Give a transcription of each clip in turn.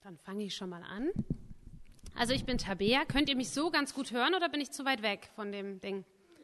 Dann fange ich schon mal an. Also ich bin Tabea. Könnt ihr mich so ganz gut hören oder bin ich zu weit weg von dem Ding?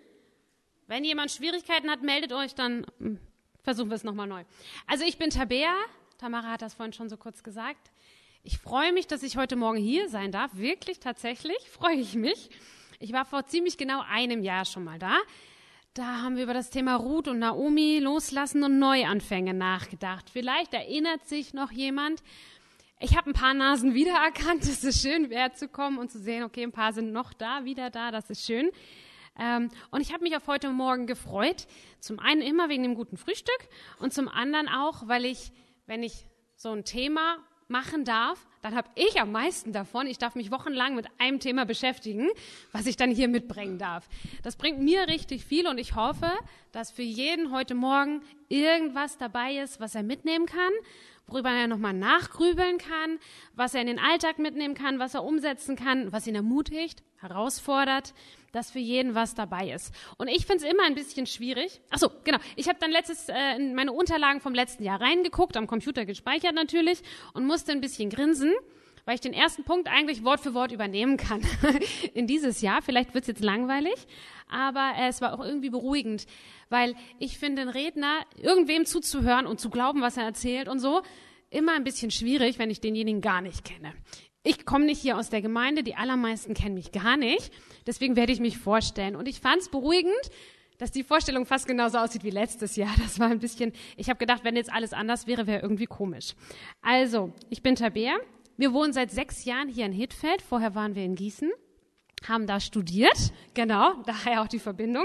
Wenn jemand Schwierigkeiten hat, meldet euch, dann versuchen wir es nochmal neu. Also ich bin Tabea. Tamara hat das vorhin schon so kurz gesagt. Ich freue mich, dass ich heute Morgen hier sein darf. Wirklich, tatsächlich freue ich mich. Ich war vor ziemlich genau einem Jahr schon mal da. Da haben wir über das Thema Ruth und Naomi, Loslassen und Neuanfänge nachgedacht. Vielleicht erinnert sich noch jemand. Ich habe ein paar Nasen wiedererkannt. Es ist schön, herzukommen und zu sehen, okay, ein paar sind noch da, wieder da. Das ist schön. Und ich habe mich auf heute Morgen gefreut. Zum einen immer wegen dem guten Frühstück und zum anderen auch, weil wenn ich so ein Thema machen darf, dann habe ich am meisten davon. Ich darf mich wochenlang mit einem Thema beschäftigen, was ich dann hier mitbringen darf. Das bringt mir richtig viel und ich hoffe, dass für jeden heute Morgen irgendwas dabei ist, was er mitnehmen kann, worüber er nochmal nachgrübeln kann, was er in den Alltag mitnehmen kann, was er umsetzen kann, was ihn ermutigt, herausfordert, dass für jeden was dabei ist. Und ich finde es immer ein bisschen schwierig. Ach so, genau. Ich habe dann in meine Unterlagen vom letzten Jahr reingeguckt, am Computer gespeichert natürlich und musste ein bisschen grinsen, weil ich den ersten Punkt eigentlich Wort für Wort übernehmen kann in dieses Jahr. Vielleicht wird es jetzt langweilig, aber es war auch irgendwie beruhigend, weil ich finde, den Redner irgendwem zuzuhören und zu glauben, was er erzählt und so, immer ein bisschen schwierig, wenn ich denjenigen gar nicht kenne. Ich komme nicht hier aus der Gemeinde, die allermeisten kennen mich gar nicht, deswegen werde ich mich vorstellen. Und ich fand es beruhigend, dass die Vorstellung fast genauso aussieht wie letztes Jahr. Das war ein bisschen, ich habe gedacht, wenn jetzt alles anders wäre, wäre irgendwie komisch. Also, ich bin Tabea. Wir wohnen seit 6 Jahren hier in Hittfeld. Vorher waren wir in Gießen, haben da studiert. Genau, daher auch die Verbindung.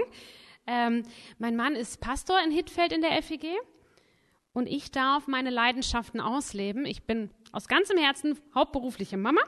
Mein Mann ist Pastor in Hittfeld in der FEG. Und ich darf meine Leidenschaften ausleben. Ich bin aus ganzem Herzen hauptberufliche Mama.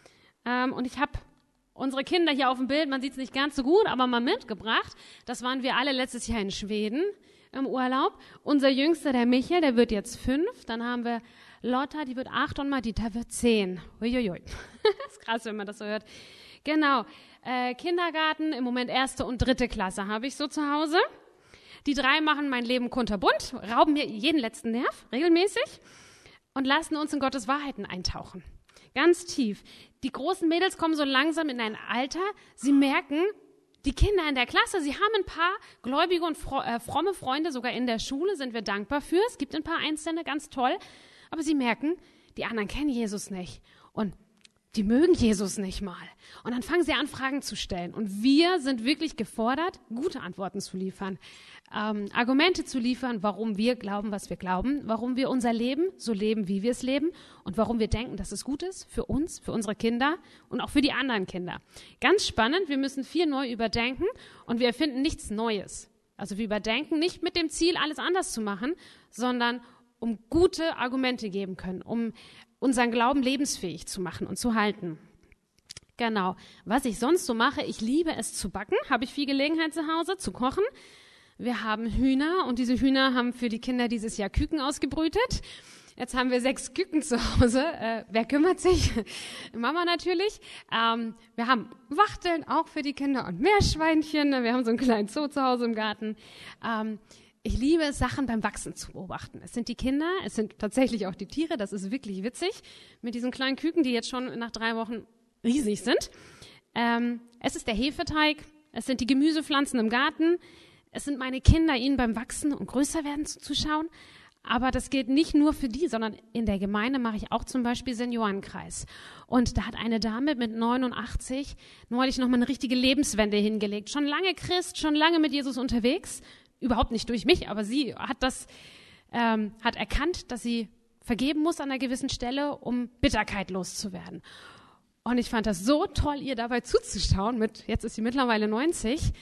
Und ich habe unsere Kinder hier auf dem Bild, man sieht es nicht ganz so gut, aber mal mitgebracht. Das waren wir alle letztes Jahr in Schweden im Urlaub. Unser Jüngster, der Michael, der wird jetzt 5. Dann haben wir Lotta, die wird 8 und Madita wird 10. Uiuiui. Das ist krass, wenn man das so hört. Genau. Kindergarten, im Moment 1. und 3. Klasse habe ich so zu Hause. Die 3 machen mein Leben kunterbunt, rauben mir jeden letzten Nerv, regelmäßig, und lassen uns in Gottes Wahrheiten eintauchen. Ganz tief. Die großen Mädels kommen so langsam in ein Alter, sie merken, die Kinder in der Klasse, sie haben ein paar gläubige und fromme Freunde, sogar in der Schule, sind wir dankbar für. Es gibt ein paar Einzelne, ganz toll. Aber sie merken, die anderen kennen Jesus nicht. Und die mögen Jesus nicht mal. Und dann fangen sie an, Fragen zu stellen. Und wir sind wirklich gefordert, gute Antworten zu liefern, Argumente zu liefern, warum wir glauben, was wir glauben, warum wir unser Leben so leben, wie wir es leben und warum wir denken, dass es gut ist für uns, für unsere Kinder und auch für die anderen Kinder. Ganz spannend, wir müssen viel neu überdenken und wir erfinden nichts Neues. Also wir überdenken nicht mit dem Ziel, alles anders zu machen, sondern um gute Argumente geben können, um unseren Glauben lebensfähig zu machen und zu halten. Genau. Was ich sonst so mache, ich liebe es zu backen, habe ich viel Gelegenheit zu Hause, zu kochen. Wir haben Hühner und diese Hühner haben für die Kinder dieses Jahr Küken ausgebrütet. Jetzt haben wir 6 Küken zu Hause. Wer kümmert sich? Mama natürlich. Wir haben Wachteln auch für die Kinder und Meerschweinchen. Wir haben so einen kleinen Zoo zu Hause im Garten. Ich liebe es, Sachen beim Wachsen zu beobachten. Es sind die Kinder, es sind tatsächlich auch die Tiere. Das ist wirklich witzig mit diesen kleinen Küken, die jetzt schon nach 3 Wochen riesig sind. Es ist der Hefeteig, es sind die Gemüsepflanzen im Garten. Es sind meine Kinder, ihnen beim Wachsen und größer werden zuzuschauen. Aber das gilt nicht nur für die, sondern in der Gemeinde mache ich auch zum Beispiel Seniorenkreis. Und da hat eine Dame mit 89 neulich nochmal eine richtige Lebenswende hingelegt. Schon lange Christ, schon lange mit Jesus unterwegs. Überhaupt nicht durch mich, aber sie hat erkannt, dass sie vergeben muss an einer gewissen Stelle, um Bitterkeit loszuwerden. Und ich fand das so toll, ihr dabei zuzuschauen, jetzt ist sie mittlerweile 90,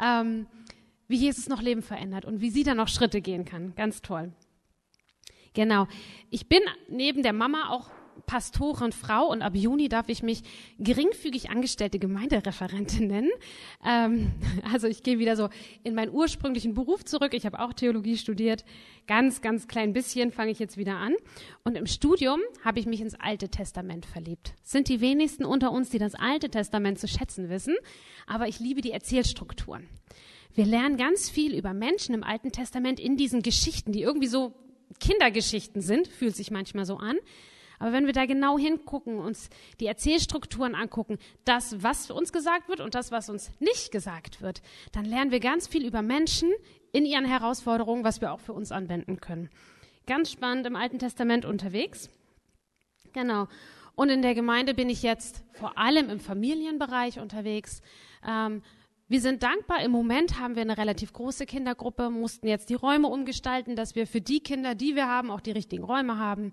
wie Jesus noch Leben verändert und wie sie dann noch Schritte gehen kann. Ganz toll. Genau. Ich bin neben der Mama auch Pastorin, Frau und ab Juni darf ich mich geringfügig angestellte Gemeindereferentin nennen. Also ich gehe wieder so in meinen ursprünglichen Beruf zurück. Ich habe auch Theologie studiert. Ganz, ganz klein bisschen fange ich jetzt wieder an. Und im Studium habe ich mich ins Alte Testament verliebt. Es sind die wenigsten unter uns, die das Alte Testament zu schätzen wissen. Aber ich liebe die Erzählstrukturen. Wir lernen ganz viel über Menschen im Alten Testament in diesen Geschichten, die irgendwie so Kindergeschichten sind, fühlt sich manchmal so an. Aber wenn wir da genau hingucken, uns die Erzählstrukturen angucken, das, was uns gesagt wird und das, was uns nicht gesagt wird, dann lernen wir ganz viel über Menschen in ihren Herausforderungen, was wir auch für uns anwenden können. Ganz spannend im Alten Testament unterwegs. Genau. Und in der Gemeinde bin ich jetzt vor allem im Familienbereich unterwegs. Wir sind dankbar. Im Moment haben wir eine relativ große Kindergruppe, mussten jetzt die Räume umgestalten, dass wir für die Kinder, die wir haben, auch die richtigen Räume haben.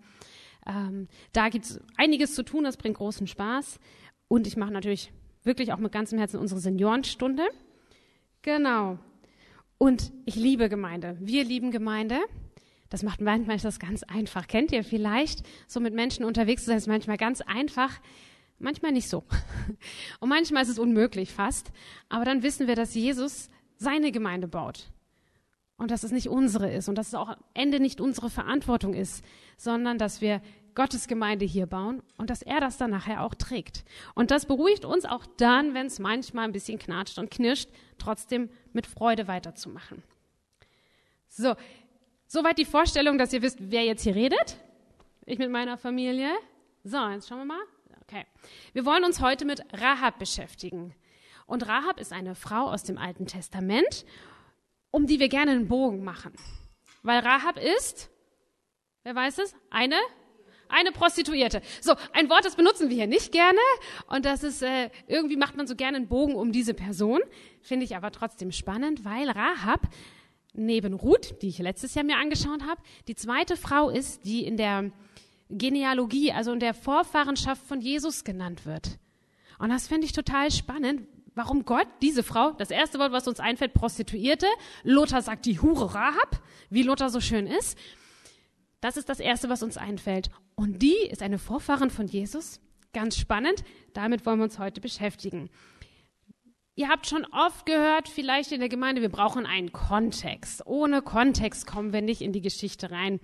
Da gibt es einiges zu tun, das bringt großen Spaß. Und ich mache natürlich wirklich auch mit ganzem Herzen unsere Seniorenstunde. Genau. Und ich liebe Gemeinde. Wir lieben Gemeinde. Das macht manchmal das ganz einfach. Kennt ihr vielleicht? So mit Menschen unterwegs zu sein, ist manchmal ganz einfach. Manchmal nicht so. Und manchmal ist es unmöglich fast. Aber dann wissen wir, dass Jesus seine Gemeinde baut. Und dass es nicht unsere ist. Und dass es auch am Ende nicht unsere Verantwortung ist, sondern dass wir Gottes Gemeinde hier bauen und dass er das dann nachher auch trägt. Und das beruhigt uns auch dann, wenn es manchmal ein bisschen knatscht und knirscht, trotzdem mit Freude weiterzumachen. So, soweit die Vorstellung, dass ihr wisst, wer jetzt hier redet. Ich mit meiner Familie. So, jetzt schauen wir mal. Okay. Wir wollen uns heute mit Rahab beschäftigen. Und Rahab ist eine Frau aus dem Alten Testament, um die wir gerne einen Bogen machen. Weil Rahab ist, wer weiß es, eine Prostituierte. So, ein Wort, das benutzen wir hier nicht gerne. Und das ist, irgendwie macht man so gerne einen Bogen um diese Person. Finde ich aber trotzdem spannend, weil Rahab neben Ruth, die ich letztes Jahr mir angeschaut habe, die zweite Frau ist, die in der Genealogie, also in der Vorfahrenschaft von Jesus genannt wird. Und das finde ich total spannend, warum Gott diese Frau, das erste Wort, was uns einfällt, Prostituierte, Luther sagt die Hure Rahab, wie Luther so schön ist. Das ist das Erste, was uns einfällt. Und die ist eine Vorfahrin von Jesus. Ganz spannend. Damit wollen wir uns heute beschäftigen. Ihr habt schon oft gehört, vielleicht in der Gemeinde, wir brauchen einen Kontext. Ohne Kontext kommen wir nicht in die Geschichte rein.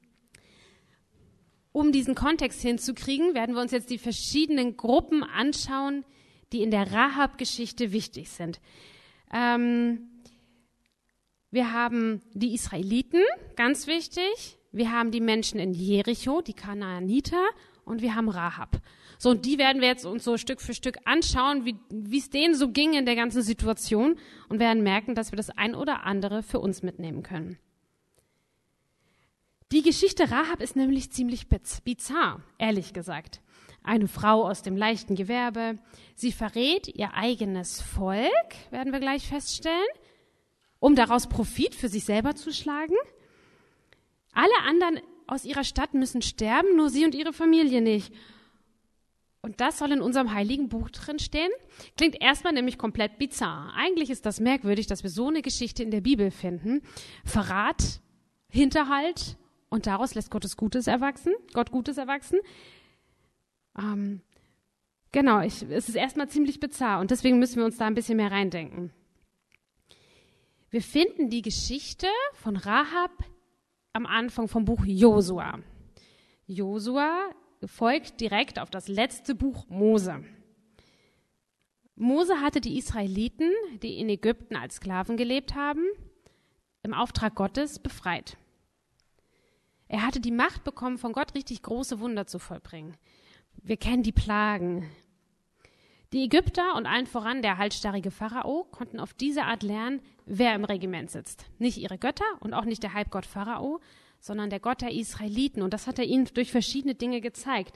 Um diesen Kontext hinzukriegen, werden wir uns jetzt die verschiedenen Gruppen anschauen, die in der Rahab-Geschichte wichtig sind. Wir haben die Israeliten, ganz wichtig. Wir haben die Menschen in Jericho, die Kanaaniter, und wir haben Rahab. So, und die werden wir jetzt uns so Stück für Stück anschauen, wie es denen so ging in der ganzen Situation und werden merken, dass wir das ein oder andere für uns mitnehmen können. Die Geschichte Rahab ist nämlich ziemlich bizarr, ehrlich gesagt. Eine Frau aus dem leichten Gewerbe. Sie verrät ihr eigenes Volk, werden wir gleich feststellen, um daraus Profit für sich selber zu schlagen. Alle anderen aus ihrer Stadt müssen sterben, nur sie und ihre Familie nicht. Und das soll in unserem heiligen Buch drin stehen? Klingt erstmal nämlich komplett bizarr. Eigentlich ist das merkwürdig, dass wir so eine Geschichte in der Bibel finden. Verrat, Hinterhalt und daraus lässt Gott Gutes erwachsen. Genau, es ist erstmal ziemlich bizarr und deswegen müssen wir uns da ein bisschen mehr reindenken. Wir finden die Geschichte von Rahab am Anfang vom Buch Josua. Josua folgt direkt auf das letzte Buch Mose. Mose hatte die Israeliten, die in Ägypten als Sklaven gelebt haben, im Auftrag Gottes befreit. Er hatte die Macht bekommen, von Gott richtig große Wunder zu vollbringen. Wir kennen die Plagen. Die Ägypter und allen voran der halsstarrige Pharao konnten auf diese Art lernen, wer im Regiment sitzt. Nicht ihre Götter und auch nicht der Halbgott Pharao, sondern der Gott der Israeliten. Und das hat er ihnen durch verschiedene Dinge gezeigt.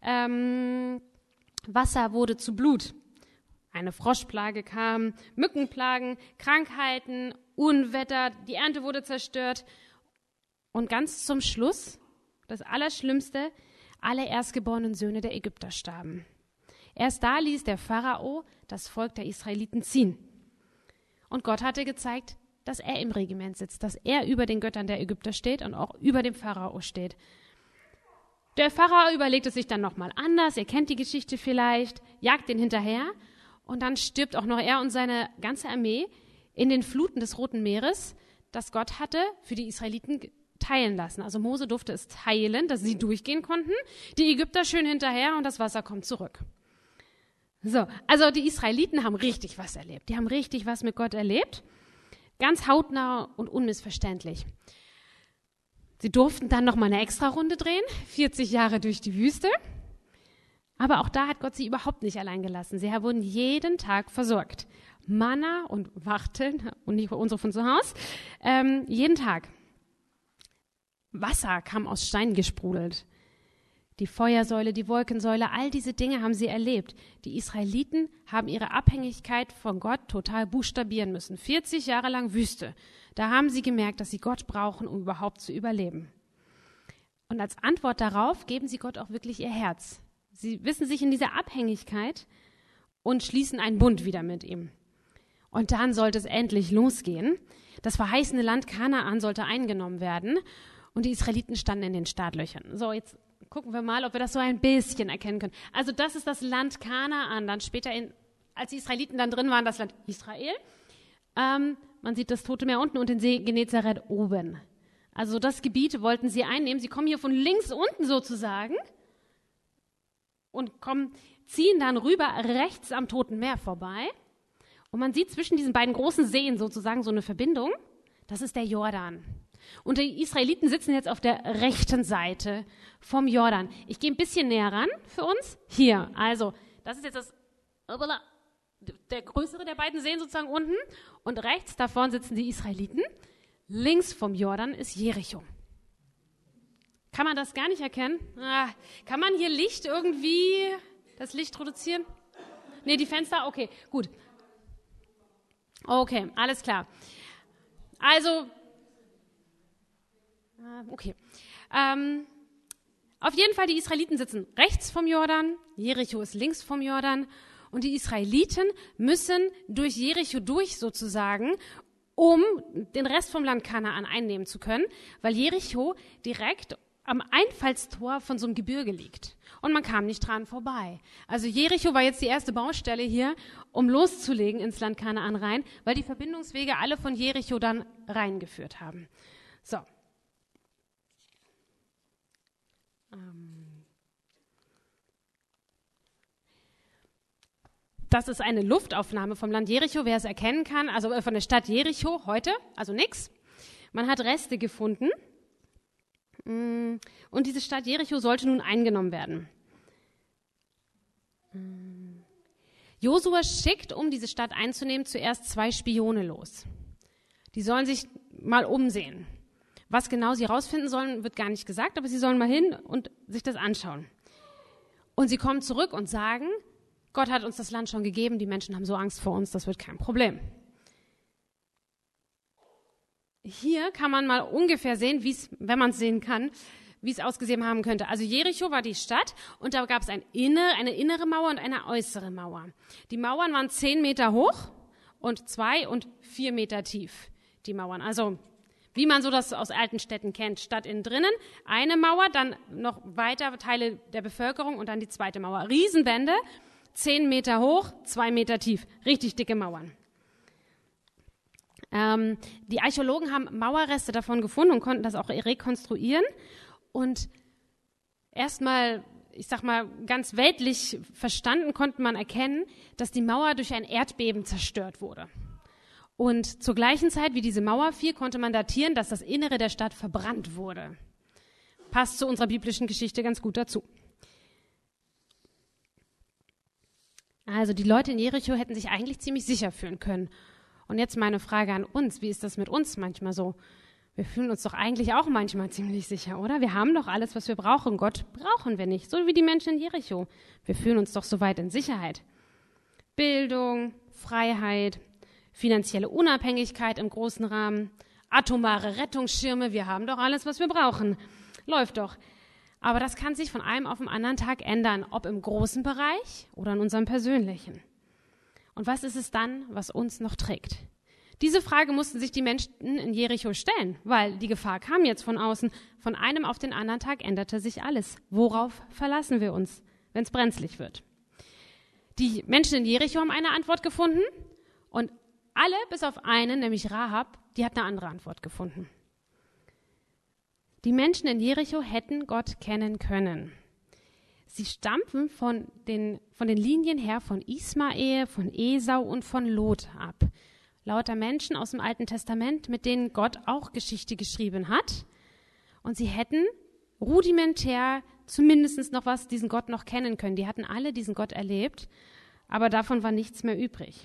Wasser wurde zu Blut. Eine Froschplage kam, Mückenplagen, Krankheiten, Unwetter, die Ernte wurde zerstört. Und ganz zum Schluss, das Allerschlimmste, alle erstgeborenen Söhne der Ägypter starben. Erst da ließ der Pharao das Volk der Israeliten ziehen. Und Gott hatte gezeigt, dass er im Regiment sitzt, dass er über den Göttern der Ägypter steht und auch über dem Pharao steht. Der Pharao überlegt es sich dann nochmal anders, ihr kennt die Geschichte vielleicht, jagt den hinterher und dann stirbt auch noch er und seine ganze Armee in den Fluten des Roten Meeres, das Gott hatte für die Israeliten teilen lassen. Also Mose durfte es teilen, dass sie durchgehen konnten, die Ägypter schön hinterher und das Wasser kommt zurück. So, also die Israeliten haben richtig was erlebt. Die haben richtig was mit Gott erlebt. Ganz hautnah und unmissverständlich. Sie durften dann noch mal eine Extra-Runde drehen, 40 Jahre durch die Wüste. Aber auch da hat Gott sie überhaupt nicht allein gelassen. Sie wurden jeden Tag versorgt. Manna und Wachteln, und nicht unsere von zu Hause, jeden Tag. Wasser kam aus Stein gesprudelt. Die Feuersäule, die Wolkensäule, all diese Dinge haben sie erlebt. Die Israeliten haben ihre Abhängigkeit von Gott total buchstabieren müssen. 40 Jahre lang Wüste. Da haben sie gemerkt, dass sie Gott brauchen, um überhaupt zu überleben. Und als Antwort darauf geben sie Gott auch wirklich ihr Herz. Sie wissen sich in dieser Abhängigkeit und schließen einen Bund wieder mit ihm. Und dann sollte es endlich losgehen. Das verheißene Land Kanaan sollte eingenommen werden und die Israeliten standen in den Startlöchern. So, jetzt gucken wir mal, ob wir das so ein bisschen erkennen können. Also das ist das Land Kanaan, dann später, als die Israeliten dann drin waren, das Land Israel. Man sieht das Tote Meer unten und den See Genezareth oben. Also das Gebiet wollten sie einnehmen. Sie kommen hier von links unten sozusagen und ziehen dann rüber rechts am Toten Meer vorbei. Und man sieht zwischen diesen beiden großen Seen sozusagen so eine Verbindung. Das ist der Jordan. Und die Israeliten sitzen jetzt auf der rechten Seite vom Jordan. Ich gehe ein bisschen näher ran für uns. Hier, also das ist jetzt der größere der beiden Seen sozusagen unten. Und rechts davon sitzen die Israeliten. Links vom Jordan ist Jericho. Kann man das gar nicht erkennen? Kann man hier Licht irgendwie, das Licht reduzieren? Nee, die Fenster? Okay, gut. Okay, alles klar. Also, okay. Auf jeden Fall, die Israeliten sitzen rechts vom Jordan, Jericho ist links vom Jordan und die Israeliten müssen durch Jericho durch sozusagen, um den Rest vom Land Kanaan einnehmen zu können, weil Jericho direkt am Einfallstor von so einem Gebirge liegt. Und man kam nicht dran vorbei. Also Jericho war jetzt die erste Baustelle hier, um loszulegen ins Land Kanaan rein, weil die Verbindungswege alle von Jericho dann reingeführt haben. So. Das ist eine Luftaufnahme vom Land Jericho, wer es erkennen kann, also von der Stadt Jericho heute, also nix. Man hat Reste gefunden. Und diese Stadt Jericho sollte nun eingenommen werden. Josua schickt, um diese Stadt einzunehmen, zuerst 2 Spione los. Die sollen sich mal umsehen. Was genau sie rausfinden sollen, wird gar nicht gesagt, aber sie sollen mal hin und sich das anschauen. Und sie kommen zurück und sagen, Gott hat uns das Land schon gegeben, die Menschen haben so Angst vor uns, das wird kein Problem. Hier kann man mal ungefähr sehen, wenn man es sehen kann, wie es ausgesehen haben könnte. Also Jericho war die Stadt und da gab es eine innere Mauer und eine äußere Mauer. Die Mauern waren 10 Meter hoch und 2 und 4 Meter tief, die Mauern. Also wie man so das aus alten Städten kennt, Stadt innen drinnen, eine Mauer, dann noch weiter Teile der Bevölkerung und dann die zweite Mauer. Riesenwände, 10 Meter hoch, 2 Meter tief, richtig dicke Mauern. Die Archäologen haben Mauerreste davon gefunden und konnten das auch rekonstruieren. Und erstmal, ich sag mal, ganz weltlich verstanden konnte man erkennen, dass die Mauer durch ein Erdbeben zerstört wurde. Und zur gleichen Zeit, wie diese Mauer fiel, konnte man datieren, dass das Innere der Stadt verbrannt wurde. Passt zu unserer biblischen Geschichte ganz gut dazu. Also die Leute in Jericho hätten sich eigentlich ziemlich sicher fühlen können. Und jetzt meine Frage an uns, wie ist das mit uns manchmal so? Wir fühlen uns doch eigentlich auch manchmal ziemlich sicher, oder? Wir haben doch alles, was wir brauchen. Gott brauchen wir nicht, so wie die Menschen in Jericho. Wir fühlen uns doch soweit in Sicherheit. Bildung, Freiheit, finanzielle Unabhängigkeit im großen Rahmen, atomare Rettungsschirme, wir haben doch alles, was wir brauchen. Läuft doch. Aber das kann sich von einem auf den anderen Tag ändern, ob im großen Bereich oder in unserem persönlichen. Und was ist es dann, was uns noch trägt? Diese Frage mussten sich die Menschen in Jericho stellen, weil die Gefahr kam jetzt von außen. Von einem auf den anderen Tag änderte sich alles. Worauf verlassen wir uns, wenn es brenzlig wird? Die Menschen in Jericho haben eine Antwort gefunden und alle bis auf einen, nämlich Rahab, die hat eine andere Antwort gefunden. Die Menschen in Jericho hätten Gott kennen können. Sie stammten von den Linien her von Ismael, von Esau und von Lot ab. Lauter Menschen aus dem Alten Testament, mit denen Gott auch Geschichte geschrieben hat. Und sie hätten rudimentär zumindest noch diesen Gott noch kennen können. Die hatten alle diesen Gott erlebt, aber davon war nichts mehr übrig.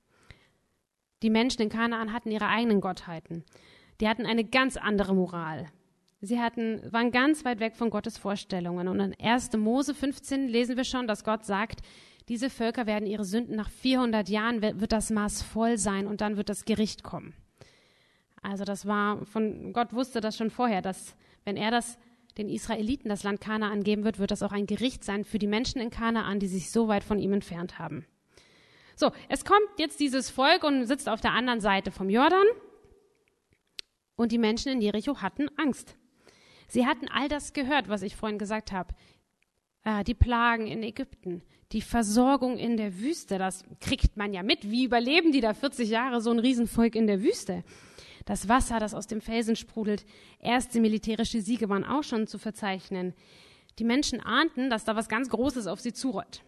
Die Menschen in Kanaan hatten ihre eigenen Gottheiten. Die hatten eine ganz andere Moral. Sie waren ganz weit weg von Gottes Vorstellungen. Und in 1. Mose 15 lesen wir schon, dass Gott sagt, diese Völker werden ihre Sünden nach 400 Jahren, wird das Maß voll sein und dann wird das Gericht kommen. Also Gott wusste das schon vorher, dass wenn er den Israeliten das Land Kanaan geben wird das auch ein Gericht sein für die Menschen in Kanaan, die sich so weit von ihm entfernt haben. So, es kommt jetzt dieses Volk und sitzt auf der anderen Seite vom Jordan und die Menschen in Jericho hatten Angst. Sie hatten all das gehört, was ich vorhin gesagt habe. Die Plagen in Ägypten, die Versorgung in der Wüste, das kriegt man ja mit. Wie überleben die da 40 Jahre so ein Riesenvolk in der Wüste? Das Wasser, das aus dem Felsen sprudelt, erste militärische Siege waren auch schon zu verzeichnen. Die Menschen ahnten, dass da was ganz Großes auf sie zurollt.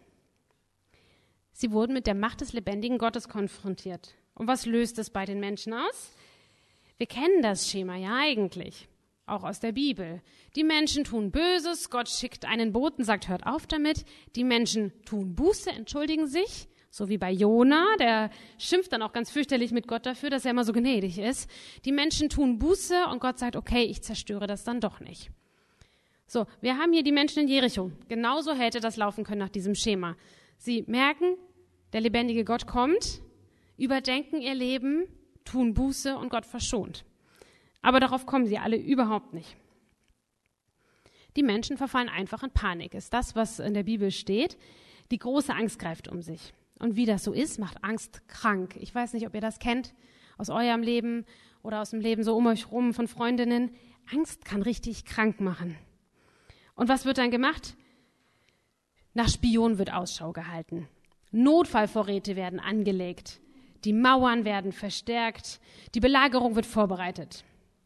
Sie wurden mit der Macht des lebendigen Gottes konfrontiert. Und was löst es bei den Menschen aus? Wir kennen das Schema ja eigentlich, auch aus der Bibel. Die Menschen tun Böses, Gott schickt einen Boten, sagt, hört auf damit. Die Menschen tun Buße, entschuldigen sich, so wie bei Jona, der schimpft dann auch ganz fürchterlich mit Gott dafür, dass er immer so gnädig ist. Die Menschen tun Buße und Gott sagt, okay, ich zerstöre das dann doch nicht. So, wir haben hier die Menschen in Jericho. Genauso hätte das laufen können nach diesem Schema. Sie merken, der lebendige Gott kommt, überdenken ihr Leben, tun Buße und Gott verschont. Aber darauf kommen sie alle überhaupt nicht. Die Menschen verfallen einfach in Panik. Ist das, was in der Bibel steht? Die große Angst greift um sich. Und wie das so ist, macht Angst krank. Ich weiß nicht, ob ihr das kennt aus eurem Leben oder aus dem Leben so um euch rum von Freundinnen. Angst kann richtig krank machen. Und was wird dann gemacht? Nach Spionen wird Ausschau gehalten. Notfallvorräte werden angelegt. Die Mauern werden verstärkt. Die Belagerung wird vorbereitet.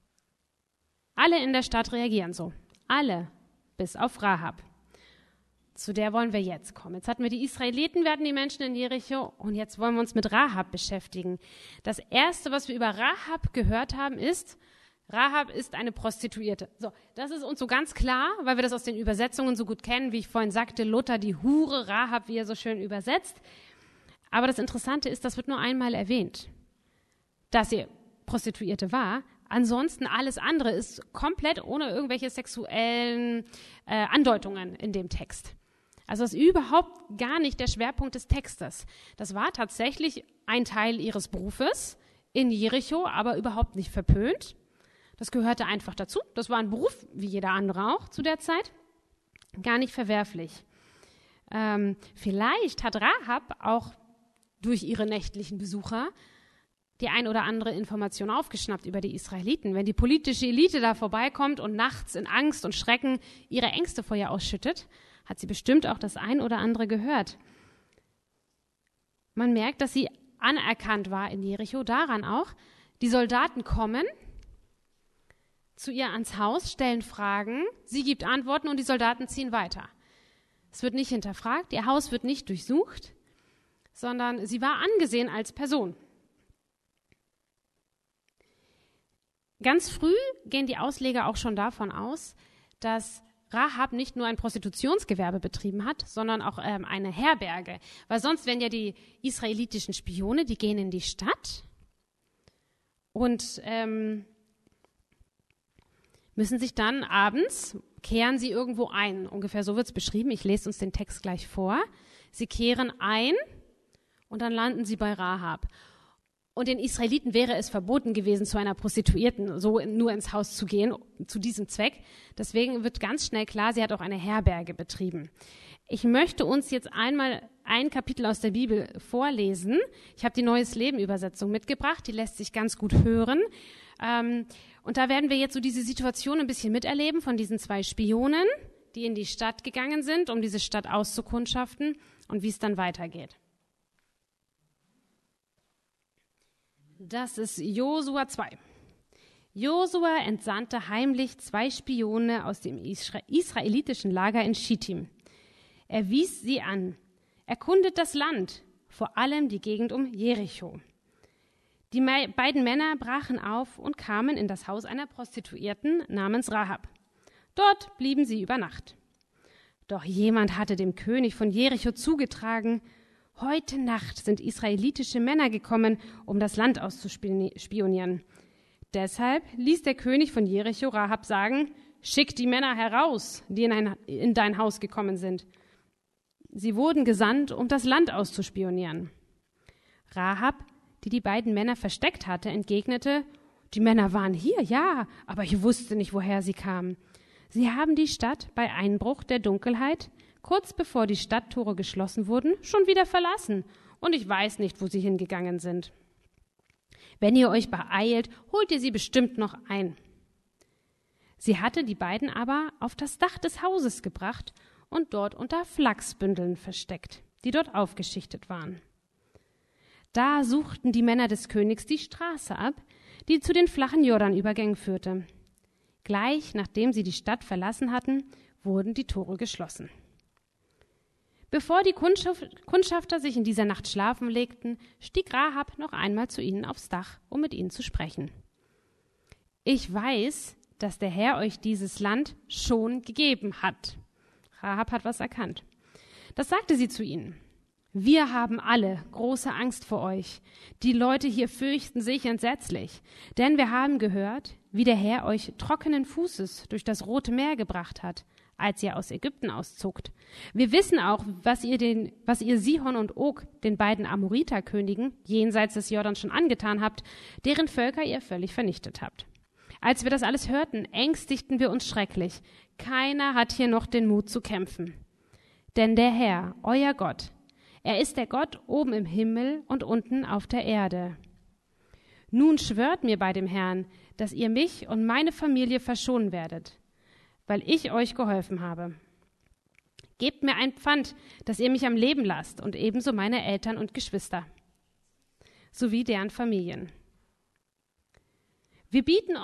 Alle in der Stadt reagieren so. Alle, bis auf Rahab. Zu der wollen wir jetzt kommen. Jetzt hatten wir die Israeliten, wir hatten die Menschen in Jericho und jetzt wollen wir uns mit Rahab beschäftigen. Das Erste, was wir über Rahab gehört haben, ist, Rahab ist eine Prostituierte. So, das ist uns so ganz klar, weil wir das aus den Übersetzungen so gut kennen, wie ich vorhin sagte, Luther, die Hure, Rahab, wie er so schön übersetzt. Aber das Interessante ist, das wird nur einmal erwähnt, dass sie Prostituierte war. Ansonsten alles andere ist komplett ohne irgendwelche sexuellen Andeutungen in dem Text. Also das ist überhaupt gar nicht der Schwerpunkt des Textes. Das war tatsächlich ein Teil ihres Berufes in Jericho, aber überhaupt nicht verpönt. Das gehörte einfach dazu. Das war ein Beruf, wie jeder andere auch zu der Zeit. Gar nicht verwerflich. Vielleicht hat Rahab auch durch ihre nächtlichen Besucher die ein oder andere Information aufgeschnappt über die Israeliten. Wenn die politische Elite da vorbeikommt und nachts in Angst und Schrecken ihre Ängste vor ihr ausschüttet, hat sie bestimmt auch das ein oder andere gehört. Man merkt, dass sie anerkannt war in Jericho, daran auch, die Soldaten kommen zu ihr ans Haus, stellen Fragen, sie gibt Antworten und die Soldaten ziehen weiter. Es wird nicht hinterfragt, ihr Haus wird nicht durchsucht, sondern sie war angesehen als Person. Ganz früh gehen die Ausleger auch schon davon aus, dass Rahab nicht nur ein Prostitutionsgewerbe betrieben hat, sondern auch eine Herberge. Weil sonst wären ja die israelitischen Spione, die gehen in die Stadt und müssen sich dann abends, kehren sie irgendwo ein. Ungefähr so wird es beschrieben. Ich lese uns den Text gleich vor. Sie kehren ein und dann landen sie bei Rahab. Und den Israeliten wäre es verboten gewesen, zu einer Prostituierten so nur ins Haus zu gehen, zu diesem Zweck. Deswegen wird ganz schnell klar, sie hat auch eine Herberge betrieben. Ich möchte uns jetzt einmal ein Kapitel aus der Bibel vorlesen. Ich habe die Neues Leben Übersetzung mitgebracht, die lässt sich ganz gut hören. Und da werden wir jetzt so diese Situation ein bisschen miterleben von diesen 2 Spionen, die in die Stadt gegangen sind, um diese Stadt auszukundschaften und wie es dann weitergeht. Das ist Josua 2. Josua entsandte heimlich 2 Spione aus dem israelitischen Lager in Schittim. Er wies sie an. Erkundet das Land, vor allem die Gegend um Jericho. Die beiden Männer brachen auf und kamen in das Haus einer Prostituierten namens Rahab. Dort blieben sie über Nacht. Doch jemand hatte dem König von Jericho zugetragen: Heute Nacht sind israelitische Männer gekommen, um das Land auszuspionieren. Deshalb ließ der König von Jericho Rahab sagen: Schick die Männer heraus, die in dein Haus gekommen sind. Sie wurden gesandt, um das Land auszuspionieren. Rahab, die beiden Männer versteckt hatte, entgegnete: Die Männer waren hier, ja, aber ich wusste nicht, woher sie kamen. Sie haben die Stadt bei Einbruch der Dunkelheit, kurz bevor die Stadttore geschlossen wurden, schon wieder verlassen, und ich weiß nicht, wo sie hingegangen sind. Wenn ihr euch beeilt, holt ihr sie bestimmt noch ein. Sie hatte die beiden aber auf das Dach des Hauses gebracht und dort unter Flachsbündeln versteckt, die dort aufgeschichtet waren. Da suchten die Männer des Königs die Straße ab, die zu den flachen Jordanübergängen führte. Gleich nachdem sie die Stadt verlassen hatten, wurden die Tore geschlossen. Bevor die Kundschafter sich in dieser Nacht schlafen legten, stieg Rahab noch einmal zu ihnen aufs Dach, um mit ihnen zu sprechen. Ich weiß, dass der Herr euch dieses Land schon gegeben hat. Rahab hat was erkannt. Das sagte sie zu ihnen. Wir haben alle große Angst vor euch. Die Leute hier fürchten sich entsetzlich, denn wir haben gehört, wie der Herr euch trockenen Fußes durch das Rote Meer gebracht hat, als ihr aus Ägypten auszogt. Wir wissen auch, was ihr Sihon und Og, den beiden Amoriterkönigen, jenseits des Jordan schon angetan habt, deren Völker ihr völlig vernichtet habt. Als wir das alles hörten, ängstigten wir uns schrecklich. Keiner hat hier noch den Mut zu kämpfen. Denn der Herr, euer Gott, er ist der Gott oben im Himmel und unten auf der Erde. Nun schwört mir bei dem Herrn, dass ihr mich und meine Familie verschonen werdet, weil ich euch geholfen habe. Gebt mir ein Pfand, dass ihr mich am Leben lasst, und ebenso meine Eltern und Geschwister, sowie deren Familien. Wir bieten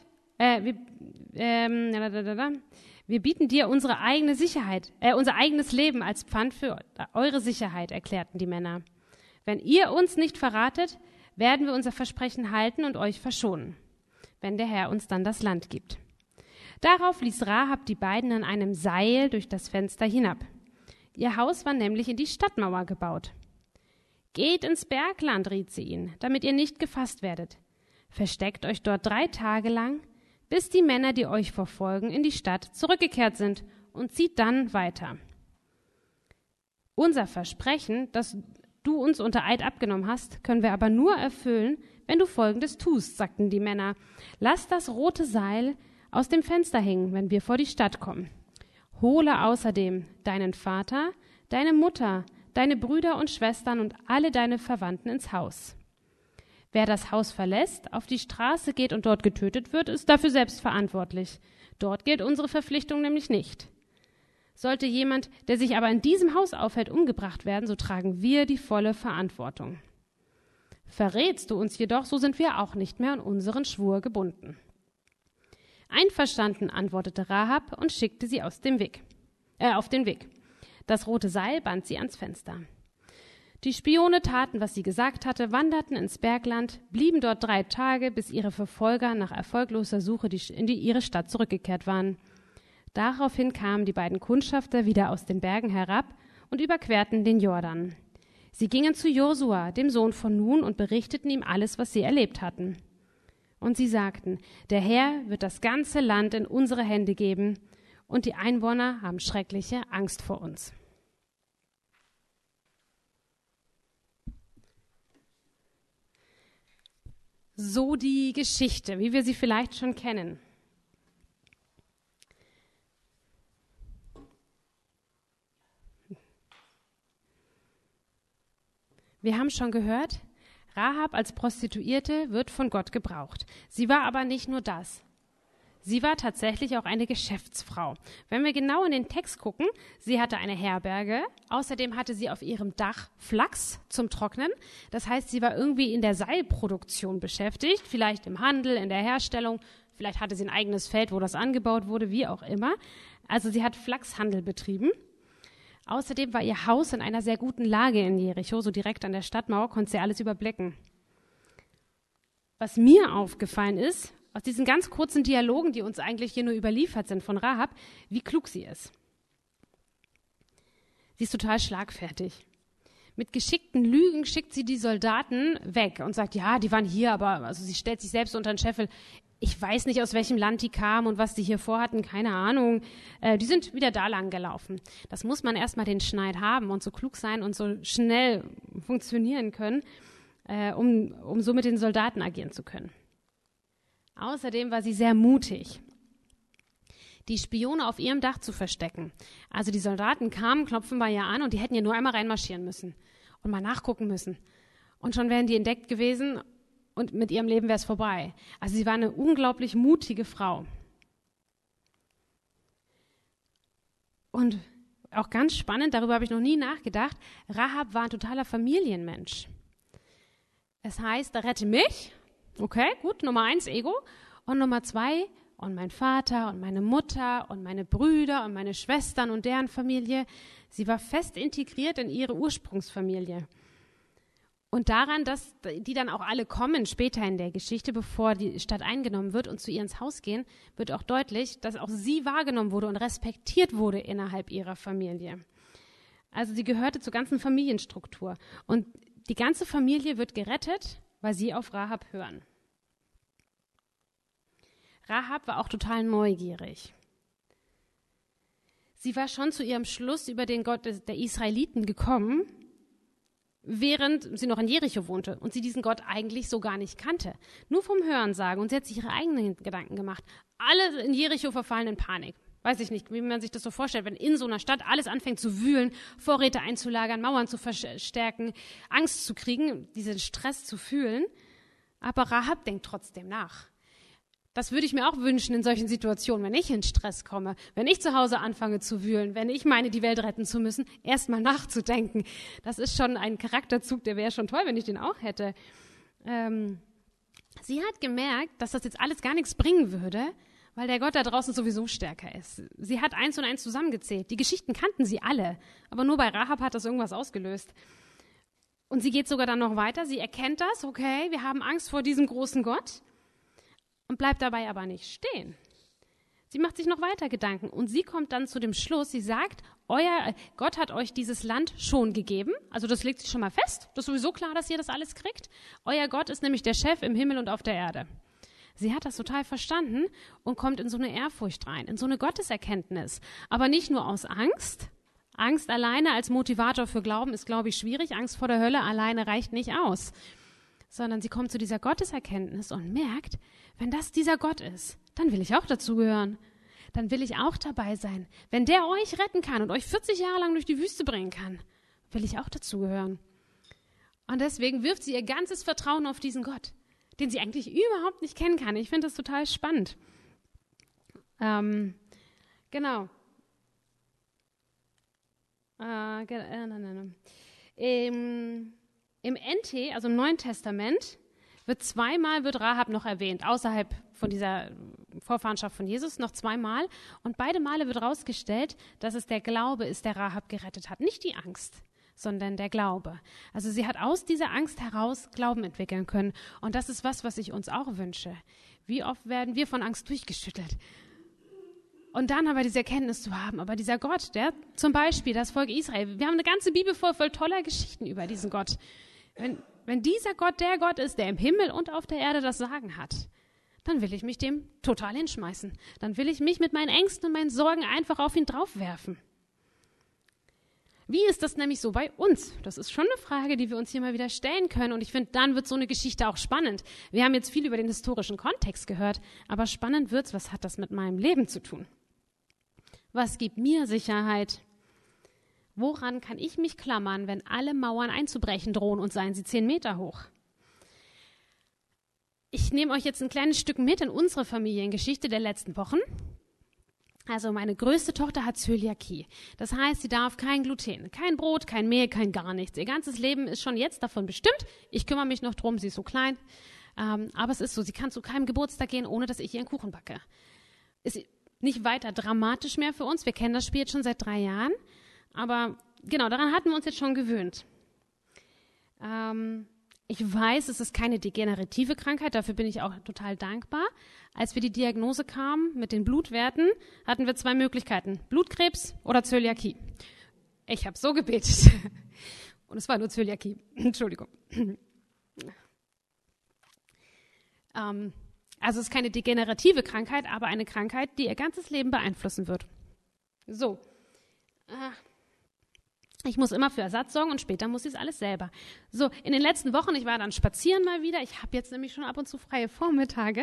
dir unsere eigene Sicherheit, unser eigenes Leben als Pfand für eure Sicherheit, erklärten die Männer. Wenn ihr uns nicht verratet, werden wir unser Versprechen halten und euch verschonen, wenn der Herr uns dann das Land gibt. Darauf ließ Rahab die beiden an einem Seil durch das Fenster hinab. Ihr Haus war nämlich in die Stadtmauer gebaut. Geht ins Bergland, riet sie ihnen, damit ihr nicht gefasst werdet. Versteckt euch dort 3 Tage lang, bis die Männer, die euch verfolgen, in die Stadt zurückgekehrt sind, und zieht dann weiter. Unser Versprechen, das du uns unter Eid abgenommen hast, können wir aber nur erfüllen, wenn du Folgendes tust, sagten die Männer. Lass das rote Seil aus dem Fenster hängen, wenn wir vor die Stadt kommen. Hole außerdem deinen Vater, deine Mutter, deine Brüder und Schwestern und alle deine Verwandten ins Haus. Wer das Haus verlässt, auf die Straße geht und dort getötet wird, ist dafür selbst verantwortlich. Dort gilt unsere Verpflichtung nämlich nicht. Sollte jemand, der sich aber in diesem Haus aufhält, umgebracht werden, so tragen wir die volle Verantwortung. Verrätst du uns jedoch, so sind wir auch nicht mehr an unseren Schwur gebunden. Einverstanden, antwortete Rahab und schickte sie auf den Weg. Das rote Seil band sie ans Fenster. Die Spione taten, was sie gesagt hatte, wanderten ins Bergland, blieben dort 3 Tage, bis ihre Verfolger nach erfolgloser Suche in ihre Stadt zurückgekehrt waren. Daraufhin kamen die beiden Kundschafter wieder aus den Bergen herab und überquerten den Jordan. Sie gingen zu Josua, dem Sohn von Nun, und berichteten ihm alles, was sie erlebt hatten. Und sie sagten, der Herr wird das ganze Land in unsere Hände geben, und die Einwohner haben schreckliche Angst vor uns. So die Geschichte, wie wir sie vielleicht schon kennen. Wir haben schon gehört, Rahab als Prostituierte wird von Gott gebraucht. Sie war aber nicht nur das. Sie war tatsächlich auch eine Geschäftsfrau. Wenn wir genau in den Text gucken, sie hatte eine Herberge, außerdem hatte sie auf ihrem Dach Flachs zum Trocknen. Das heißt, sie war irgendwie in der Seilproduktion beschäftigt, vielleicht im Handel, in der Herstellung, vielleicht hatte sie ein eigenes Feld, wo das angebaut wurde, wie auch immer. Also sie hat Flachshandel betrieben. Außerdem war ihr Haus in einer sehr guten Lage in Jericho, so direkt an der Stadtmauer, konnte sie alles überblicken. was mir aufgefallen ist, aus diesen ganz kurzen Dialogen, die uns eigentlich hier nur überliefert sind von Rahab, wie klug sie ist. Sie ist total schlagfertig. Mit geschickten Lügen schickt sie die Soldaten weg und sagt, ja, die waren hier, aber also sie stellt sich selbst unter den Scheffel. Ich weiß nicht, aus welchem Land die kamen und was die hier vorhatten, keine Ahnung. Die sind wieder da lang gelaufen. Das muss man erstmal den Schneid haben und so klug sein und so schnell funktionieren können, um so mit den Soldaten agieren zu können. Außerdem war sie sehr mutig, die Spione auf ihrem Dach zu verstecken. Also die Soldaten kamen, klopfen bei ihr an und die hätten ja nur einmal reinmarschieren müssen und mal nachgucken müssen. Und schon wären die entdeckt gewesen und mit ihrem Leben wäre es vorbei. Also sie war eine unglaublich mutige Frau. Und auch ganz spannend, darüber habe ich noch nie nachgedacht, Rahab war ein totaler Familienmensch. Es heißt, rette mich. Okay, gut, Nummer 1, Ego. Und Nummer 2, und mein Vater und meine Mutter und meine Brüder und meine Schwestern und deren Familie. Sie war fest integriert in ihre Ursprungsfamilie. Und daran, dass die dann auch alle kommen später in der Geschichte, bevor die Stadt eingenommen wird und zu ihr ins Haus gehen, wird auch deutlich, dass auch sie wahrgenommen wurde und respektiert wurde innerhalb ihrer Familie. Also sie gehörte zur ganzen Familienstruktur. Und die ganze Familie wird gerettet, weil sie auf Rahab hören. Rahab war auch total neugierig. Sie war schon zu ihrem Schluss über den Gott der Israeliten gekommen, während sie noch in Jericho wohnte und sie diesen Gott eigentlich so gar nicht kannte. Nur vom Hörensagen. Und sie hat sich ihre eigenen Gedanken gemacht. Alle in Jericho verfallen in Panik. Weiß ich nicht, wie man sich das so vorstellt, wenn in so einer Stadt alles anfängt zu wühlen, Vorräte einzulagern, Mauern zu verstärken, Angst zu kriegen, diesen Stress zu fühlen. Aber Rahab denkt trotzdem nach. Das würde ich mir auch wünschen in solchen Situationen, wenn ich in Stress komme, wenn ich zu Hause anfange zu wühlen, wenn ich meine, die Welt retten zu müssen, erstmal nachzudenken. Das ist schon ein Charakterzug, der wäre schon toll, wenn ich den auch hätte. Sie hat gemerkt, dass das jetzt alles gar nichts bringen würde, weil der Gott da draußen sowieso stärker ist. Sie hat 1 und 1 zusammengezählt. Die Geschichten kannten sie alle, aber nur bei Rahab hat das irgendwas ausgelöst. Und sie geht sogar dann noch weiter. Sie erkennt das, okay, wir haben Angst vor diesem großen Gott. Und bleibt dabei aber nicht stehen. Sie macht sich noch weiter Gedanken und sie kommt dann zu dem Schluss, sie sagt, euer Gott hat euch dieses Land schon gegeben, also das legt sich schon mal fest, das ist sowieso klar, dass ihr das alles kriegt. Euer Gott ist nämlich der Chef im Himmel und auf der Erde. Sie hat das total verstanden und kommt in so eine Ehrfurcht rein, in so eine Gotteserkenntnis, aber nicht nur aus Angst. Angst alleine als Motivator für Glauben ist, glaube ich, schwierig. Angst vor der Hölle alleine reicht nicht aus. Sondern sie kommt zu dieser Gotteserkenntnis und merkt, wenn das dieser Gott ist, dann will ich auch dazugehören. Dann will ich auch dabei sein. Wenn der euch retten kann und euch 40 Jahre lang durch die Wüste bringen kann, will ich auch dazugehören. Und deswegen wirft sie ihr ganzes Vertrauen auf diesen Gott, den sie eigentlich überhaupt nicht kennen kann. Ich finde das total spannend. Genau. Im NT, also im Neuen Testament, wird Rahab noch erwähnt, außerhalb von dieser Vorfahrenschaft von Jesus, noch 2-mal. Und beide Male wird rausgestellt, dass es der Glaube ist, der Rahab gerettet hat. Nicht die Angst, sondern der Glaube. Also sie hat aus dieser Angst heraus Glauben entwickeln können. Und das ist was ich uns auch wünsche. Wie oft werden wir von Angst durchgeschüttelt? Und dann aber diese Erkenntnis zu haben, aber dieser Gott, der zum Beispiel das Volk Israel, wir haben eine ganze Bibel voll toller Geschichten über diesen Gott. Wenn dieser Gott der Gott ist, der im Himmel und auf der Erde das Sagen hat, dann will ich mich dem total hinschmeißen. Dann will ich mich mit meinen Ängsten und meinen Sorgen einfach auf ihn draufwerfen. Wie ist das nämlich so bei uns? Das ist schon eine Frage, die wir uns hier mal wieder stellen können. Und ich finde, dann wird so eine Geschichte auch spannend. Wir haben jetzt viel über den historischen Kontext gehört, aber spannend wird's, was hat das mit meinem Leben zu tun? Was gibt mir Sicherheit? Woran kann ich mich klammern, wenn alle Mauern einzubrechen drohen und seien sie 10 Meter hoch? Ich nehme euch jetzt ein kleines Stück mit in unsere Familiengeschichte der letzten Wochen. Also meine größte Tochter hat Zöliakie. Das heißt, sie darf kein Gluten, kein Brot, kein Mehl, kein gar nichts. Ihr ganzes Leben ist schon jetzt davon bestimmt. Ich kümmere mich noch drum, sie ist so klein. Aber es ist so, sie kann zu keinem Geburtstag gehen, ohne dass ich ihr einen Kuchen backe. Ist nicht weiter dramatisch mehr für uns. Wir kennen das Spiel jetzt schon seit 3 Jahren. Aber genau, daran hatten wir uns jetzt schon gewöhnt. Ich weiß, es ist keine degenerative Krankheit, dafür bin ich auch total dankbar. Als wir die Diagnose kamen mit den Blutwerten, hatten wir 2 Möglichkeiten, Blutkrebs oder Zöliakie. Ich habe so gebetet und es war nur Zöliakie, Entschuldigung. Also es ist keine degenerative Krankheit, aber eine Krankheit, die ihr ganzes Leben beeinflussen wird. So, ich muss immer für Ersatz sorgen und später muss ich es alles selber. So, in den letzten Wochen, ich war dann spazieren mal wieder. Ich habe jetzt nämlich schon ab und zu freie Vormittage.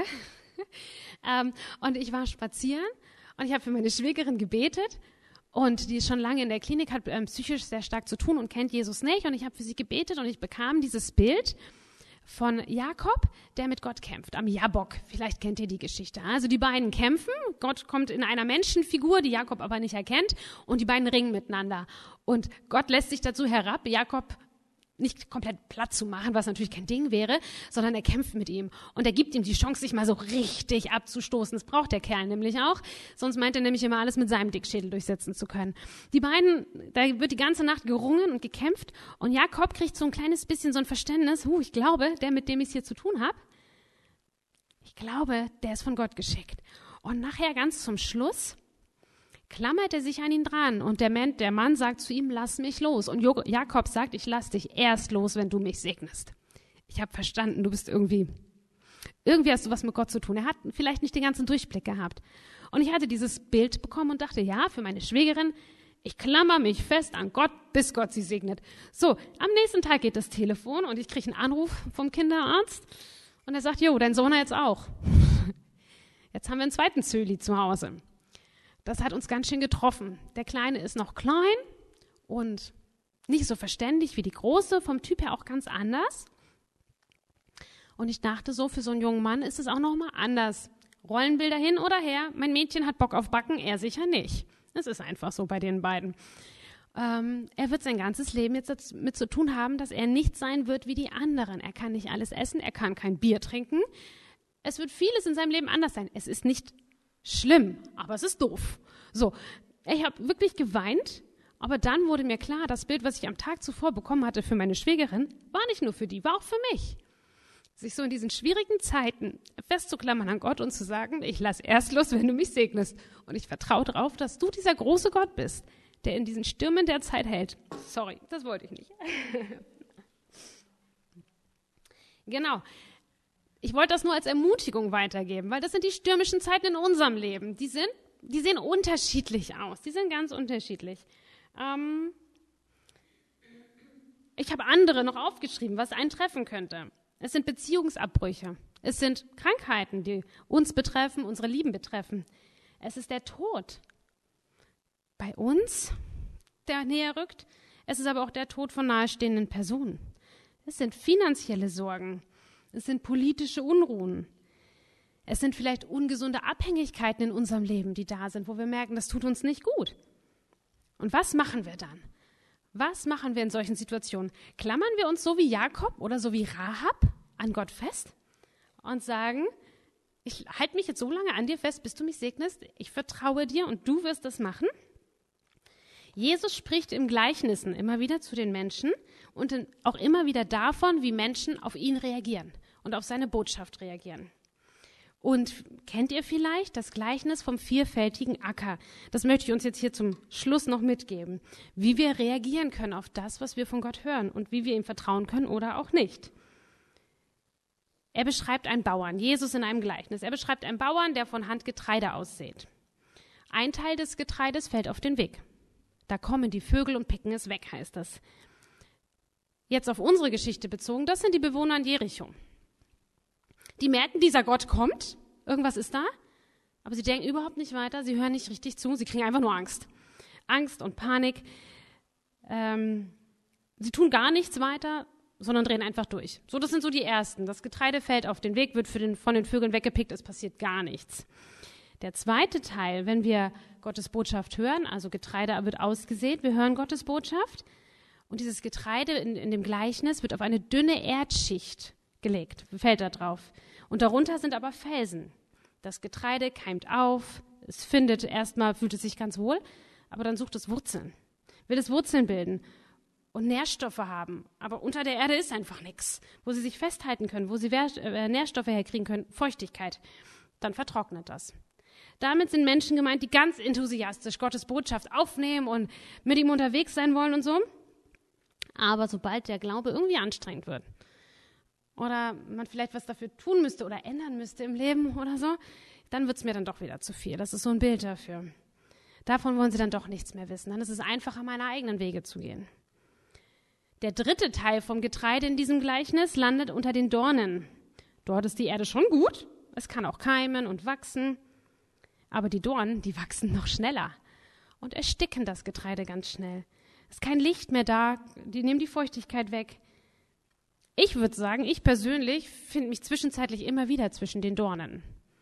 Und ich war spazieren und ich habe für meine Schwägerin gebetet. Und die ist schon lange in der Klinik, hat psychisch sehr stark zu tun und kennt Jesus nicht. Und ich habe für sie gebetet und ich bekam dieses Bild von Jakob, der mit Gott kämpft, am Jabbok. Vielleicht kennt ihr die Geschichte. Also die beiden kämpfen, Gott kommt in einer Menschenfigur, die Jakob aber nicht erkennt, und die beiden ringen miteinander. Und Gott lässt sich dazu herab, Jakob nicht komplett platt zu machen, was natürlich kein Ding wäre, sondern er kämpft mit ihm. Und er gibt ihm die Chance, sich mal so richtig abzustoßen. Das braucht der Kerl nämlich auch. Sonst meint er nämlich immer, alles mit seinem Dickschädel durchsetzen zu können. Die beiden, da wird die ganze Nacht gerungen und gekämpft. Und Jakob kriegt so ein kleines bisschen so ein Verständnis. Ich glaube, der, mit dem ich es hier zu tun habe, ich glaube, der ist von Gott geschickt. Und nachher ganz zum Schluss klammert er sich an ihn dran und der Mann sagt zu ihm, lass mich los. Und Jakob sagt, ich lass dich erst los, wenn du mich segnest. Ich habe verstanden, du bist irgendwie hast du was mit Gott zu tun. Er hat vielleicht nicht den ganzen Durchblick gehabt. Und ich hatte dieses Bild bekommen und dachte, ja, für meine Schwägerin, ich klammer mich fest an Gott, bis Gott sie segnet. So, am nächsten Tag geht das Telefon und ich kriege einen Anruf vom Kinderarzt und er sagt, jo, dein Sohn jetzt auch. Jetzt haben wir einen zweiten Zöli zu Hause. Das hat uns ganz schön getroffen. Der Kleine ist noch klein und nicht so verständig wie die Große, vom Typ her auch ganz anders. Und ich dachte so, für so einen jungen Mann ist es auch noch mal anders. Rollenbilder hin oder her, mein Mädchen hat Bock auf Backen, er sicher nicht. Das ist einfach so bei den beiden. Er wird sein ganzes Leben jetzt mit zu tun haben, dass er nicht sein wird wie die anderen. Er kann nicht alles essen, er kann kein Bier trinken. Es wird vieles in seinem Leben anders sein. Es ist nicht schlimm, aber es ist doof. So, ich habe wirklich geweint, aber dann wurde mir klar, das Bild, was ich am Tag zuvor bekommen hatte für meine Schwägerin, war nicht nur für die, war auch für mich. Sich so in diesen schwierigen Zeiten festzuklammern an Gott und zu sagen, ich lass erst los, wenn du mich segnest. Und ich vertraue darauf, dass du dieser große Gott bist, der in diesen Stürmen der Zeit hält. Sorry, das wollte ich nicht. Genau. Ich wollte das nur als Ermutigung weitergeben, weil das sind die stürmischen Zeiten in unserem Leben. Die sehen unterschiedlich aus. Die sind ganz unterschiedlich. Ich habe andere noch aufgeschrieben, was einen treffen könnte. Es sind Beziehungsabbrüche. Es sind Krankheiten, die uns betreffen, unsere Lieben betreffen. Es ist der Tod bei uns, der näher rückt. Es ist aber auch der Tod von nahestehenden Personen. Es sind finanzielle Sorgen. Es sind politische Unruhen. Es sind vielleicht ungesunde Abhängigkeiten in unserem Leben, die da sind, wo wir merken, das tut uns nicht gut. Und was machen wir dann? Was machen wir in solchen Situationen? Klammern wir uns so wie Jakob oder so wie Rahab an Gott fest und sagen, ich halte mich jetzt so lange an dir fest, bis du mich segnest, ich vertraue dir und du wirst das machen? Jesus spricht in Gleichnissen immer wieder zu den Menschen und auch immer wieder davon, wie Menschen auf ihn reagieren und auf seine Botschaft reagieren. Und kennt ihr vielleicht das Gleichnis vom vierfältigen Acker? Das möchte ich uns jetzt hier zum Schluss noch mitgeben, wie wir reagieren können auf das, was wir von Gott hören und wie wir ihm vertrauen können oder auch nicht. Er beschreibt einen Bauern, Jesus in einem Gleichnis. Er beschreibt einen Bauern, der von Hand Getreide aussät. Ein Teil des Getreides fällt auf den Weg. Da kommen die Vögel und picken es weg, heißt das. Jetzt auf unsere Geschichte bezogen, das sind die Bewohner in Jericho. Die merken, dieser Gott kommt, irgendwas ist da, aber sie denken überhaupt nicht weiter, sie hören nicht richtig zu, sie kriegen einfach nur Angst. Angst und Panik. Sie tun gar nichts weiter, sondern drehen einfach durch. So, das sind so die Ersten. Das Getreide fällt auf den Weg, wird von den Vögeln weggepickt, es passiert gar nichts. Der zweite Teil, wenn wir Gottes Botschaft hören, also Getreide wird ausgesät, wir hören Gottes Botschaft und dieses Getreide in dem Gleichnis wird auf eine dünne Erdschicht gelegt, fällt da drauf. Und darunter sind aber Felsen. Das Getreide keimt auf, es fühlt es sich ganz wohl, aber dann sucht es Wurzeln, will es Wurzeln bilden. und Nährstoffe haben. Aber unter der Erde ist einfach nichts, wo sie sich festhalten können, wo sie Nährstoffe herkriegen können, Feuchtigkeit. Dann vertrocknet das. Damit sind Menschen gemeint, die ganz enthusiastisch Gottes Botschaft aufnehmen und mit ihm unterwegs sein wollen und so. Aber sobald der Glaube irgendwie anstrengend wird oder man vielleicht was dafür tun müsste oder ändern müsste im Leben oder so, dann wird es mir dann doch wieder zu viel. Das ist so ein Bild dafür. Davon wollen sie dann doch nichts mehr wissen. Dann ist es einfacher, meine eigenen Wege zu gehen. Der dritte Teil vom Getreide in diesem Gleichnis landet unter den Dornen. Dort ist die Erde schon gut. Es kann auch keimen und wachsen. Aber die Dornen, die wachsen noch schneller und ersticken das Getreide ganz schnell. Es ist kein Licht mehr da, die nehmen die Feuchtigkeit weg. Ich würde sagen, ich persönlich finde mich zwischenzeitlich immer wieder zwischen den Dornen.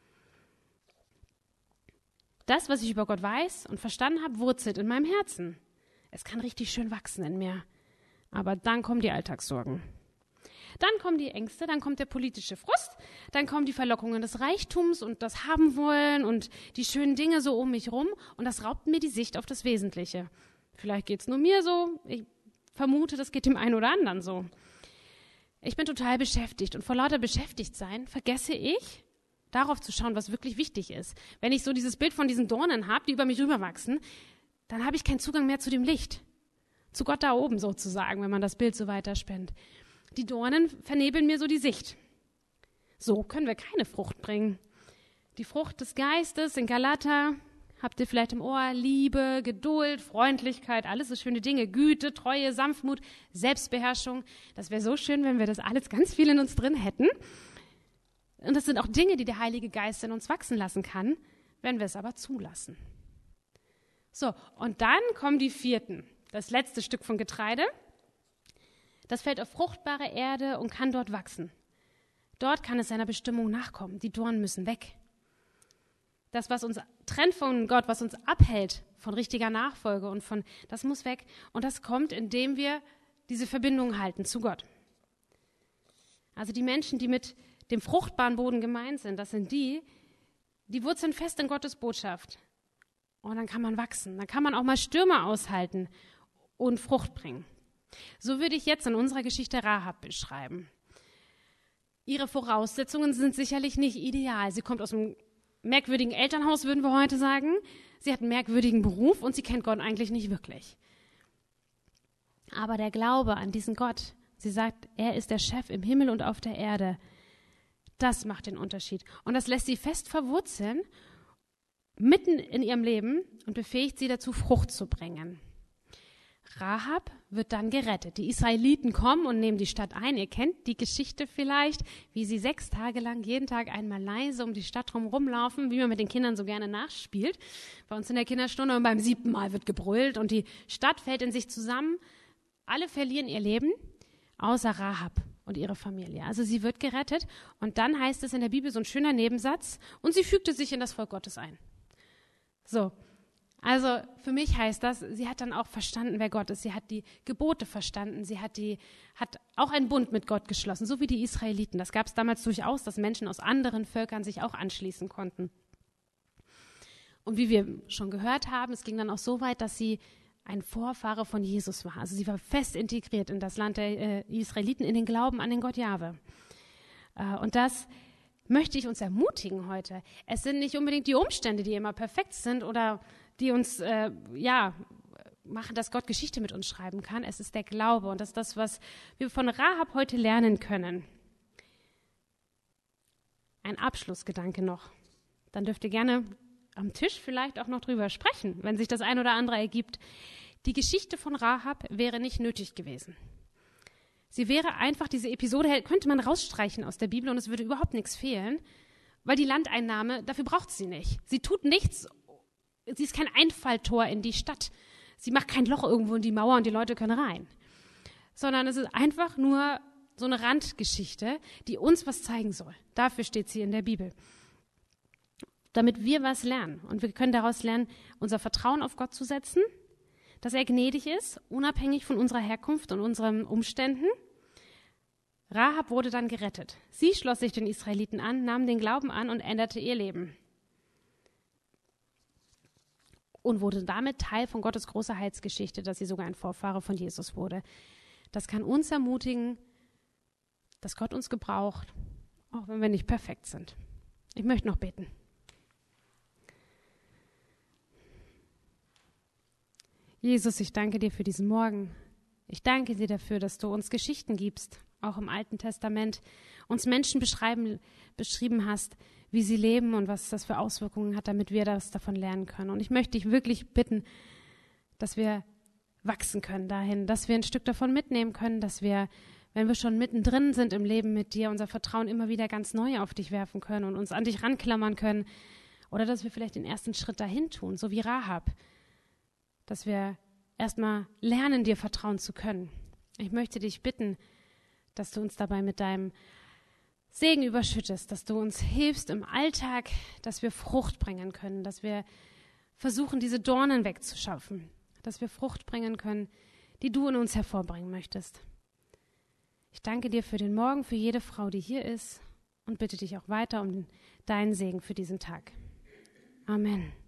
Das, was ich über Gott weiß und verstanden habe, wurzelt in meinem Herzen. Es kann richtig schön wachsen in mir. Aber dann kommen die Alltagssorgen. Dann kommen die Ängste, dann kommt der politische Frust, dann kommen die Verlockungen des Reichtums und das Haben-Wollen und die schönen Dinge so um mich rum und das raubt mir die Sicht auf das Wesentliche. Vielleicht geht es nur mir so, ich vermute, das geht dem einen oder anderen so. Ich bin total beschäftigt und vor lauter Beschäftigtsein vergesse ich, darauf zu schauen, was wirklich wichtig ist. Wenn ich so dieses Bild von diesen Dornen habe, die über mich rüberwachsen, dann habe ich keinen Zugang mehr zu dem Licht, zu Gott da oben sozusagen, wenn man das Bild so weiterspinnt. Die Dornen vernebeln mir so die Sicht. So können wir keine Frucht bringen. Die Frucht des Geistes in Galater, habt ihr vielleicht im Ohr, Liebe, Geduld, Freundlichkeit, alles so schöne Dinge, Güte, Treue, Sanftmut, Selbstbeherrschung. Das wäre so schön, wenn wir das alles ganz viel in uns drin hätten. Und das sind auch Dinge, die der Heilige Geist in uns wachsen lassen kann, wenn wir es aber zulassen. So, und dann kommen die vierten, das letzte Stück von Getreide. Das fällt auf fruchtbare Erde und kann dort wachsen. Dort kann es seiner Bestimmung nachkommen. Die Dornen müssen weg. Das, was uns trennt von Gott, was uns abhält von richtiger Nachfolge und das muss weg. Und das kommt, indem wir diese Verbindung halten zu Gott. Also die Menschen, die mit dem fruchtbaren Boden gemeint sind, das sind die wurzeln fest in Gottes Botschaft. Und dann kann man wachsen. Dann kann man auch mal Stürme aushalten und Frucht bringen. So würde ich jetzt in unserer Geschichte Rahab beschreiben. Ihre Voraussetzungen sind sicherlich nicht ideal. Sie kommt aus einem merkwürdigen Elternhaus, würden wir heute sagen. Sie hat einen merkwürdigen Beruf und sie kennt Gott eigentlich nicht wirklich. Aber der Glaube an diesen Gott, sie sagt, er ist der Chef im Himmel und auf der Erde, das macht den Unterschied. Und das lässt sie fest verwurzeln, mitten in ihrem Leben und befähigt sie dazu, Frucht zu bringen. Rahab wird dann gerettet. Die Israeliten kommen und nehmen die Stadt ein. Ihr kennt die Geschichte vielleicht, wie sie 6 Tage lang jeden Tag einmal leise um die Stadt rumlaufen, wie man mit den Kindern so gerne nachspielt. Bei uns in der Kinderstunde und beim 7. Mal wird gebrüllt und die Stadt fällt in sich zusammen. Alle verlieren ihr Leben, außer Rahab und ihre Familie. Also sie wird gerettet und dann heißt es in der Bibel so ein schöner Nebensatz, und sie fügte sich in das Volk Gottes ein. So. Also für mich heißt das, sie hat dann auch verstanden, wer Gott ist. Sie hat die Gebote verstanden. Sie hat auch einen Bund mit Gott geschlossen, so wie die Israeliten. Das gab es damals durchaus, dass Menschen aus anderen Völkern sich auch anschließen konnten. Und wie wir schon gehört haben, es ging dann auch so weit, dass sie ein Vorfahre von Jesus war. Also sie war fest integriert in das Land der Israeliten, in den Glauben an den Gott Jahwe. Und das möchte ich uns ermutigen heute. Es sind nicht unbedingt die Umstände, die immer perfekt sind oder die uns machen, dass Gott Geschichte mit uns schreiben kann. Es ist der Glaube und das ist das, was wir von Rahab heute lernen können. Ein Abschlussgedanke noch. Dann dürft ihr gerne am Tisch vielleicht auch noch drüber sprechen, wenn sich das ein oder andere ergibt. Die Geschichte von Rahab wäre nicht nötig gewesen. Sie wäre einfach, diese Episode könnte man rausstreichen aus der Bibel und es würde überhaupt nichts fehlen, weil die Landeinnahme, dafür braucht sie nicht. Sie tut nichts. Sie ist kein Einfalltor in die Stadt. Sie macht kein Loch irgendwo in die Mauer und die Leute können rein. Sondern es ist einfach nur so eine Randgeschichte, die uns was zeigen soll. Dafür steht sie in der Bibel. Damit wir was lernen. Und wir können daraus lernen, unser Vertrauen auf Gott zu setzen, dass er gnädig ist, unabhängig von unserer Herkunft und unseren Umständen. Rahab wurde dann gerettet. Sie schloss sich den Israeliten an, nahm den Glauben an und änderte ihr Leben. und wurde damit Teil von Gottes großer Heilsgeschichte, dass sie sogar ein Vorfahre von Jesus wurde. Das kann uns ermutigen, dass Gott uns gebraucht, auch wenn wir nicht perfekt sind. Ich möchte noch beten. Jesus, ich danke dir für diesen Morgen. Ich danke dir dafür, dass du uns Geschichten gibst, auch im Alten Testament, uns Menschen beschrieben hast, wie sie leben und was das für Auswirkungen hat, damit wir davon lernen können. Und ich möchte dich wirklich bitten, dass wir wachsen können dahin, dass wir ein Stück davon mitnehmen können, dass wir, wenn wir schon mittendrin sind im Leben mit dir, unser Vertrauen immer wieder ganz neu auf dich werfen können und uns an dich ranklammern können. Oder dass wir vielleicht den ersten Schritt dahin tun, so wie Rahab, dass wir erstmal lernen, dir vertrauen zu können. Ich möchte dich bitten, dass du uns dabei mit deinem Segen überschüttest, dass du uns hilfst im Alltag, dass wir Frucht bringen können, dass wir versuchen, diese Dornen wegzuschaffen, dass wir Frucht bringen können, die du in uns hervorbringen möchtest. Ich danke dir für den Morgen, für jede Frau, die hier ist und bitte dich auch weiter um deinen Segen für diesen Tag. Amen.